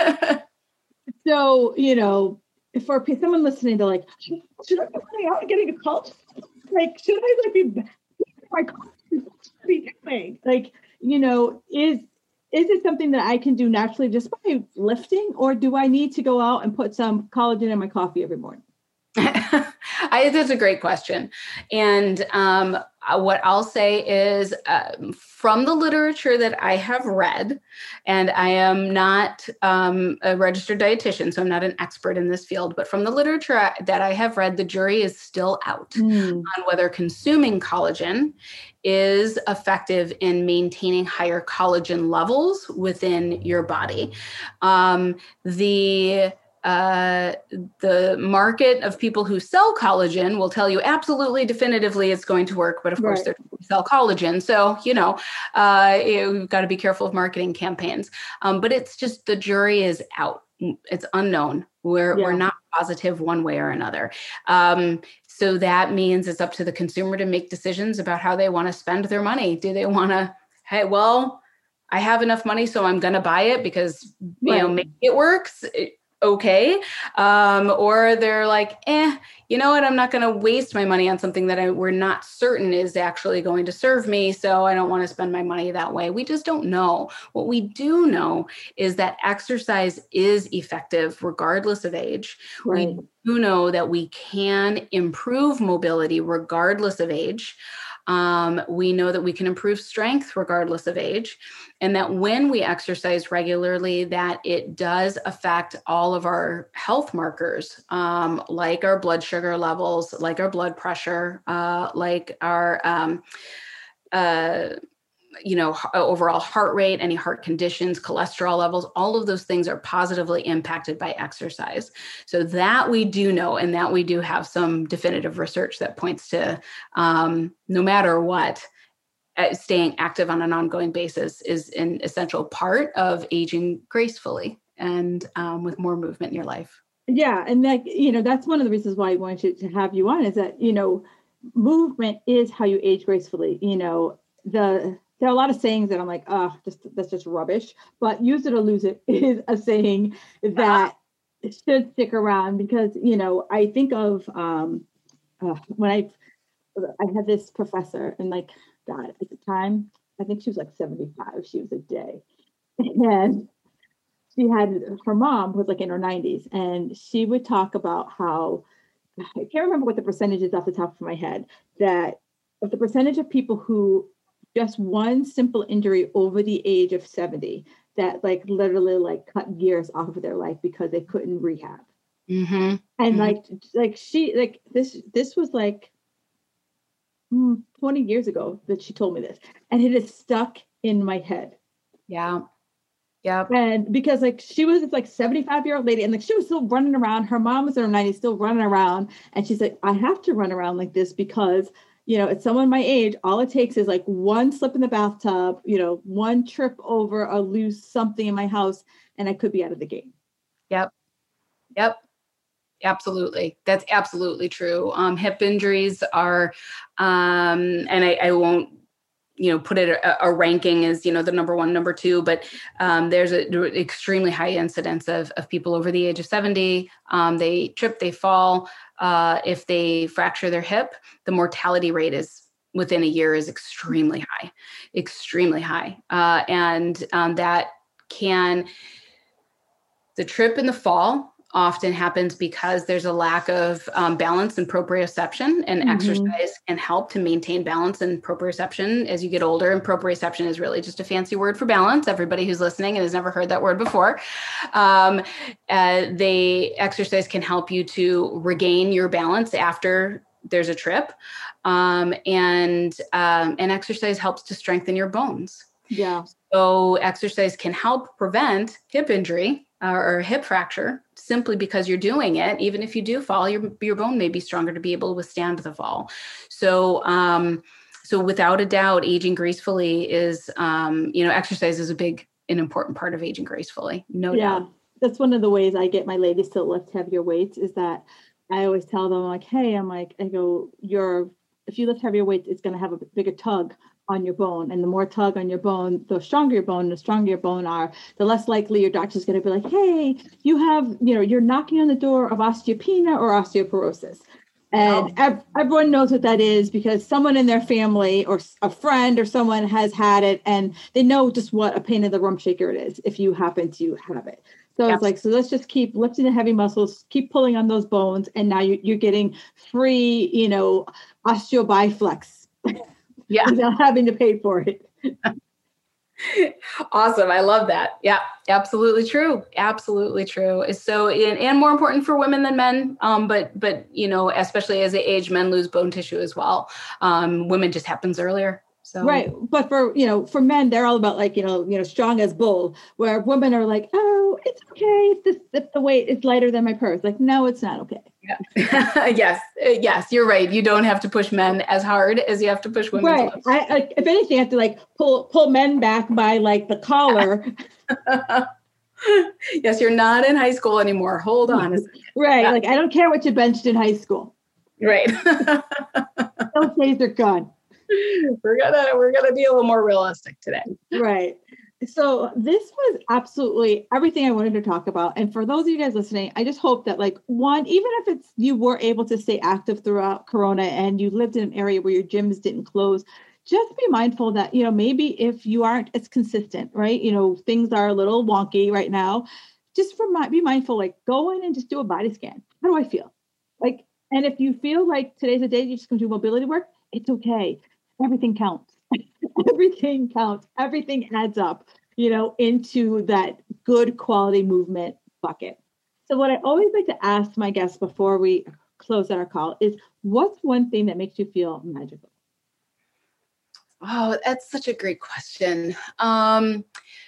So you know. For someone listening, they're like, should I be running out and getting a collagen? Like, should I like be my collagen? Be doing? Like, you know, is is it something that I can do naturally just by lifting, or do I need to go out and put some collagen in my coffee every morning? I, that's a great question. And um, what I'll say is uh, from the literature that I have read, and I am not um, a registered dietitian, so I'm not an expert in this field, but from the literature that I have read, the jury is still out mm. on whether consuming collagen is effective in maintaining higher collagen levels within your body. Um, the Uh, the market of people who sell collagen will tell you absolutely definitively it's going to work, but of course right. they sell collagen. So, you know, uh, you've got to be careful of marketing campaigns. Um, but it's just the jury is out. It's unknown. We're, yeah. we're not positive one way or another. Um, so that means it's up to the consumer to make decisions about how they want to spend their money. Do they want to, hey, well, I have enough money, so I'm going to buy it because, you right. know, maybe it works. It, okay. Um, or they're like, eh, you know what? I'm not going to waste my money on something that I, we're not certain is actually going to serve me. So I don't want to spend my money that way. We just don't know. What we do know is that exercise is effective regardless of age. Right. We do know that we can improve mobility regardless of age. Um, we know that we can improve strength regardless of age, and that when we exercise regularly, that it does affect all of our health markers, um, like our blood sugar levels, like our blood pressure, uh, like our, um, uh, you know, overall heart rate, any heart conditions, cholesterol levels, all of those things are positively impacted by exercise. So that we do know, and that we do have some definitive research that points to, um, no matter what, uh, staying active on an ongoing basis is an essential part of aging gracefully and um, with more movement in your life. Yeah. And that, you know, that's one of the reasons why I wanted to have you on is that, you know, movement is how you age gracefully. You know, the, there are a lot of sayings that I'm like, oh, just, that's just rubbish. But use it or lose it is a saying that should stick around because, you know, I think of um, uh, when I I had this professor and like, God, at the time, I think she was like seventy-five. She was a day. And she had, her mom was like in her nineties. And she would talk about how, I can't remember what the percentage is off the top of my head, that of the percentage of people who just one simple injury over the age of seventy that like literally like cut gears off of their life because they couldn't rehab. Mm-hmm. And mm-hmm. like, like she, like this, this was like mm, twenty years ago that she told me this, and it is stuck in my head. Yeah. Yeah. And because like, she was this like seventy-five year old lady and like, she was still running around. Her mom was in her nineties, still running around. And she's like, I have to run around like this because you know, it's someone my age, all it takes is like one slip in the bathtub, you know, one trip over or lose something in my house, and I could be out of the game. Yep. Yep. Absolutely. That's absolutely true. Um, hip injuries are, um, and I, I won't, you know, put it a, a ranking as, you know, the number one, number two, but um, there's an extremely high incidence of, of people over the age of seventy. Um, they trip, they fall. Uh, if they fracture their hip, the mortality rate is within a year is extremely high, extremely high. Uh, and um, that can, the trip and the fall often happens because there's a lack of um, balance and proprioception, and mm-hmm. exercise can help to maintain balance and proprioception as you get older. And proprioception is really just a fancy word for balance. Everybody who's listening and has never heard that word before, um, uh, they exercise can help you to regain your balance after there's a trip. Um, and, um, and exercise helps to strengthen your bones. Yeah. So exercise can help prevent hip injury uh, or hip fracture simply because you're doing it. Even if you do fall, your, your bone may be stronger to be able to withstand the fall. So, um, so without a doubt, aging gracefully is, um, you know, exercise is a big, an important part of aging gracefully. No yeah, doubt. That's one of the ways I get my ladies to lift heavier weights is that I always tell them like, hey, I'm like, I go, you're, if you lift heavier weights, it's going to have a bigger tug on your bone. And the more tug on your bone, the stronger your bone, the stronger your bone are, the less likely your doctor's going to be like, hey, you have, you know, you're knocking on the door of osteopenia or osteoporosis. And oh. ev- everyone knows what that is because someone in their family or a friend or someone has had it and they know just what a pain in the rump shaker it is if you happen to have it. So it's like, so let's just keep lifting the heavy muscles, keep pulling on those bones. And now you, you're getting free, you know, osteobiflex Yeah. without having to pay for it. Awesome. I love that. Yeah, absolutely true. Absolutely true. So, and, and more important for women than men. Um, but, but, you know, especially as they age, men lose bone tissue as well. Um, women just happens earlier. So, right. But for, you know, for men, they're all about like, you know, you know, strong as bull, where women are like, oh, it's okay if, this, if the weight is lighter than my purse. Like, no, it's not okay. Yeah. yes. Yes. You're right. You don't have to push men as hard as you have to push women. Right. I, I, if anything, I have to like pull, pull men back by like the collar. Yes. You're not in high school anymore. Hold on. Right. Yeah. Like, I don't care what you benched in high school. Right. Those days are gone. We're gonna, we're gonna be a little more realistic today. Right. So this was absolutely everything I wanted to talk about. And for those of you guys listening, I just hope that like one, even if it's you were able to stay active throughout Corona and you lived in an area where your gyms didn't close, just be mindful that, you know, maybe if you aren't as consistent, right? You know, things are a little wonky right now. Just for my, be mindful, like go in and just do a body scan. How do I feel? Like, and if you feel like today's a day you just can do mobility work, it's okay. Everything counts. Everything counts. Everything adds up, you know, into that good quality movement bucket. So what I always like to ask my guests before we close out our call is, what's one thing that makes you feel magical? Oh, that's such a great question. Um,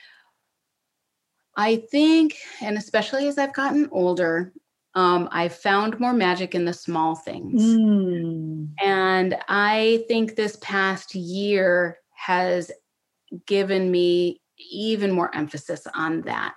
I think, and especially as I've gotten older, um, I've found more magic in the small things. Mm. And I think this past year has given me even more emphasis on that.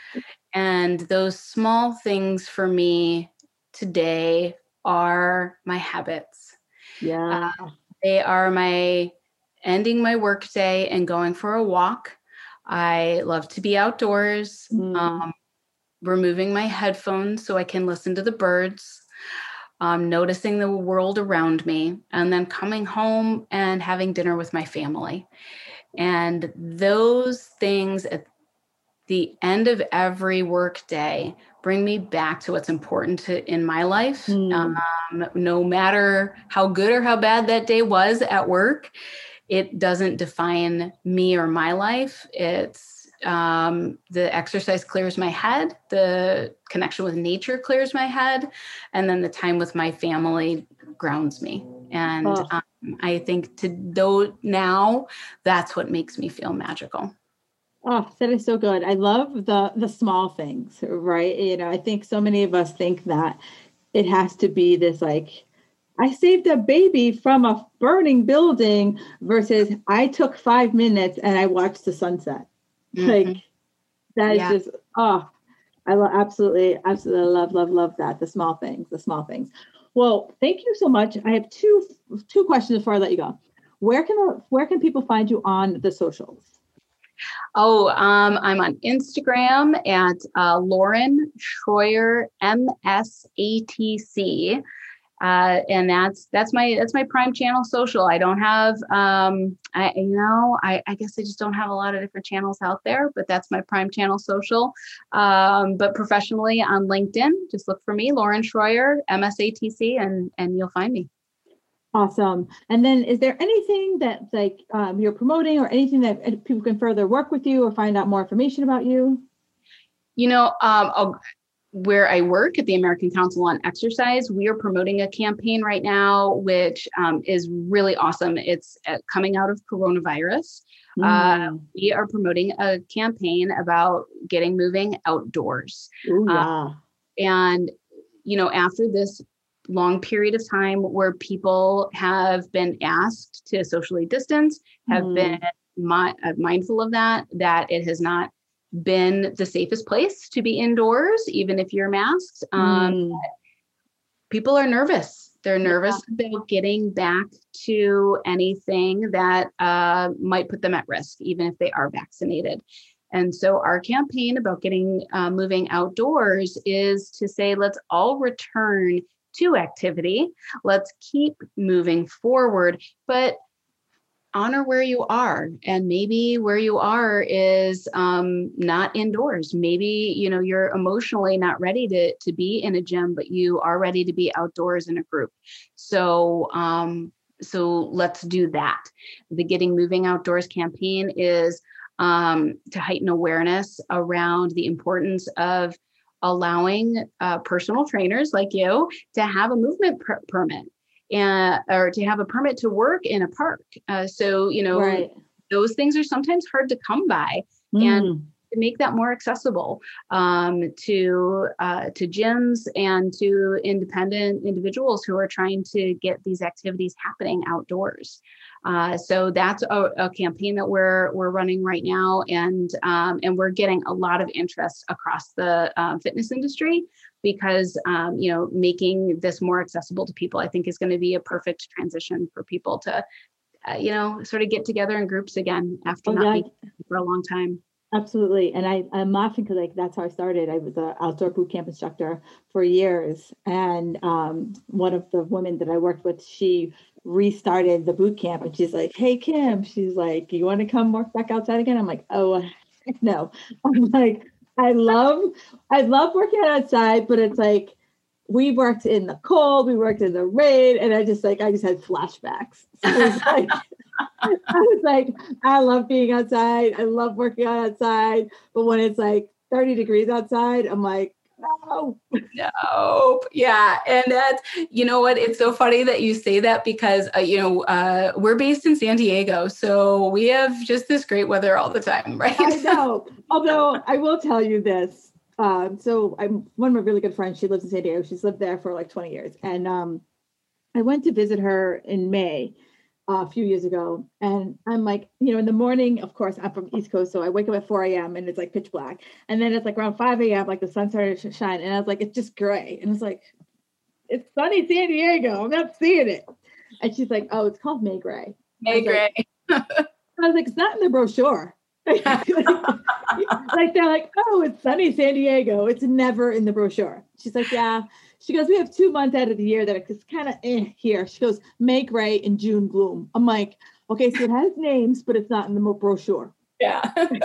And those small things for me today are my habits. Yeah. Uh, they are my ending my workday and going for a walk. I love to be outdoors, Mm. um, removing my headphones so I can listen to the birds. Um, noticing the world around me, and then coming home and having dinner with my family. And those things at the end of every work day bring me back to what's important to, in my life. Mm. Um, no matter how good or how bad that day was at work, it doesn't define me or my life. It's Um, the exercise clears my head, the connection with nature clears my head, and then the time with my family grounds me. And Oh. um, I think to though now that's what makes me feel magical. Oh, that is so good. I love the the small things, right? You know, I think so many of us think that it has to be this like, I saved a baby from a burning building versus I took five minutes and I watched the sunset. Like Mm-hmm. that Yeah. is just, oh, I lo- absolutely, absolutely love, love, love that. The small things, the small things. Well, thank you so much. I have two, two questions before I let you go. Where can, where can people find you on the socials? Oh, um, I'm on Instagram at uh, Lauren Schroyer, M S A T C. Uh, and that's, that's my, that's my Prime Channel social. I don't have, um, I, you know, I, I guess I just don't have a lot of different channels out there, but that's my Prime Channel social. Um, but professionally on LinkedIn, just look for me, Lauren Schroyer, M S A T C, and, and you'll find me. Awesome. And then is there anything that like um, you're promoting or anything that people can further work with you or find out more information about you? You know, um, I'll, where I work at the American Council on Exercise, we are promoting a campaign right now, which um, is really awesome. It's uh, coming out of coronavirus. Mm. Uh, we are promoting a campaign about getting moving outdoors. Ooh, yeah. Uh, and, you know, after this long period of time where people have been asked to socially distance, have mm. been mi- uh, mindful of that, that it has not been the safest place to be indoors, even if you're masked. Um, mm. People are nervous. They're nervous yeah. about getting back to anything that uh, might put them at risk, even if they are vaccinated. And so our campaign about getting uh, moving outdoors is to say, let's all return to activity. Let's keep moving forward. But honor where you are. And maybe where you are is um, not indoors. Maybe, you know, you're emotionally not ready to, to be in a gym, but you are ready to be outdoors in a group. So, um, so let's do that. The Getting Moving Outdoors campaign is um, to heighten awareness around the importance of allowing uh, personal trainers like you to have a movement per- permit. And or to have a permit to work in a park. Uh, so, you know, right. Those things are sometimes hard to come by, mm. and to make that more accessible um, to uh, to gyms and to independent individuals who are trying to get these activities happening outdoors. Uh, so that's a, a campaign that we're we're running right now, and um, and we're getting a lot of interest across the uh, fitness industry. Because, um, you know, making this more accessible to people, I think is going to be a perfect transition for people to, uh, you know, sort of get together in groups again after oh, not yeah. being for a long time. Absolutely. And I, I'm laughing because like that's how I started. I was an outdoor boot camp instructor for years. And um, one of the women that I worked with, she restarted the boot camp and she's like, hey, Kim, she's like, you want to come work back outside again? I'm like, oh, heck no. I'm like, I love, I love working outside, but it's like, we worked in the cold, we worked in the rain, and I just like, I just had flashbacks. So it was like, I was like, I love being outside. I love working outside. But when it's like thirty degrees outside, I'm like, no. Nope. Yeah. And that's, you know what, it's so funny that you say that because, uh, you know, uh, we're based in San Diego. So we have just this great weather all the time, right? I know. Although I will tell you this. Um, so I'm one of my really good friends. She lives in San Diego. She's lived there for like twenty years. And um, I went to visit her in May. Uh, a few years ago. And I'm like, you know, in the morning, of course, I'm from East Coast. So I wake up at four a.m. and it's like pitch black. And then it's like around five a.m., like the sun started to shine. And I was like, it's just gray. And it's like, it's sunny San Diego. I'm not seeing it. And she's like, oh, it's called May Gray. May Gray. Like, I was like, it's not in the brochure. like, like they're like, oh, it's sunny San Diego. It's never in the brochure. She's like, yeah. She goes, we have two months out of the year that it's kind of eh here. She goes, May Gray and June Gloom. I'm like, okay, so it has names, but it's not in the brochure. Yeah.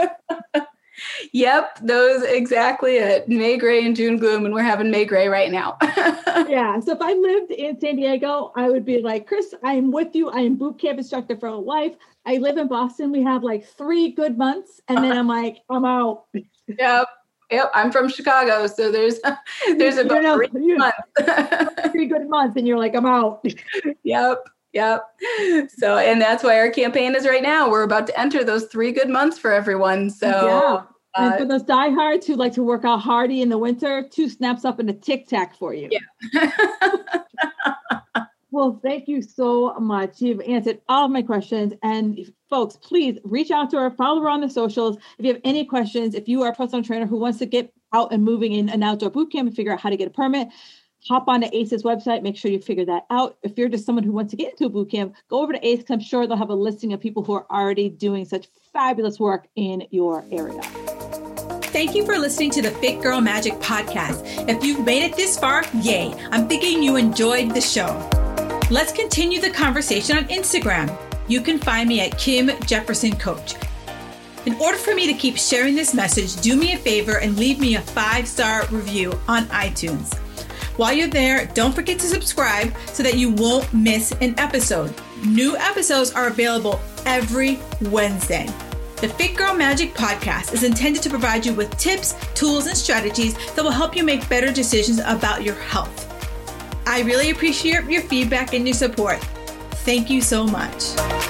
Yep, those exactly it. May Gray and June Gloom, and we're having May Gray right now. Yeah, so if I lived in San Diego, I would be like, Chris, I am with you. I am boot camp instructor for life. I live in Boston. We have like three good months, and then I'm like, I'm out. Yep. Yep, I'm from Chicago, so there's there's about you know, three you, months. three good months, and you're like, I'm out. Yep, yep. So, and that's why our campaign is right now. We're about to enter those three good months for everyone. So, yeah. And uh, for those diehards who like to work out hardy in the winter, two snaps up and a Tic Tac for you. Yeah. Well, thank you so much. You've answered all of my questions. And folks, please reach out to her, follow her on the socials. If you have any questions, if you are a personal trainer who wants to get out and moving in an outdoor boot camp and figure out how to get a permit, hop on to A C E's website. Make sure you figure that out. If you're just someone who wants to get into a boot camp, go over to A C E because I'm sure they'll have a listing of people who are already doing such fabulous work in your area. Thank you for listening to the Fit Girl Magic podcast. If you've made it this far, yay. I'm thinking you enjoyed the show. Let's continue the conversation on Instagram. You can find me at Kim Jefferson Coach. In order for me to keep sharing this message, do me a favor and leave me a five-star review on iTunes. While you're there, don't forget to subscribe so that you won't miss an episode. New episodes are available every Wednesday. The Fit Girl Magic podcast is intended to provide you with tips, tools, and strategies that will help you make better decisions about your health. I really appreciate your feedback and your support. Thank you so much.